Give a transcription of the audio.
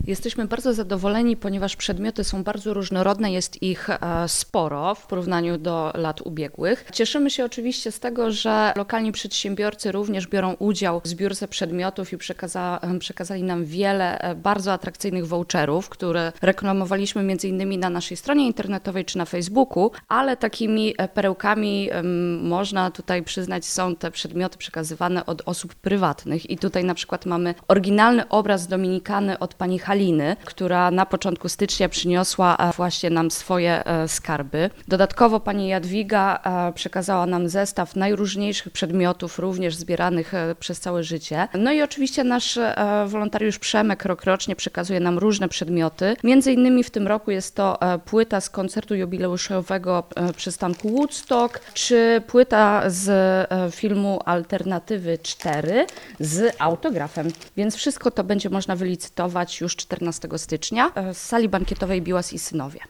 Jesteśmy bardzo zadowoleni, ponieważ przedmioty są bardzo różnorodne, jest ich sporo w porównaniu do lat ubiegłych. Cieszymy się oczywiście z tego, że lokalni przedsiębiorcy również biorą udział w zbiórce przedmiotów i przekazali nam wiele bardzo atrakcyjnych voucherów, które reklamowaliśmy m.in. na naszej stronie internetowej czy na Facebooku, ale takimi perełkami można tutaj przyznać są te przedmioty przekazywane od osób prywatnych i tutaj na przykład mamy oryginalny obraz Dominikany od pani Haliny, która na początku stycznia przyniosła właśnie nam swoje skarby. Dodatkowo pani Jadwiga przekazała nam zestaw najróżniejszych przedmiotów, również zbieranych przez całe życie. No i oczywiście nasz wolontariusz Przemek rokrocznie przekazuje nam różne przedmioty. Między innymi w tym roku jest to płyta z koncertu jubileuszowego przystanku Woodstock, czy płyta z filmu Alternatywy 4 z autografem. Więc wszystko to będzie można wylicytować już 14 stycznia z sali bankietowej Biłas i Synowie.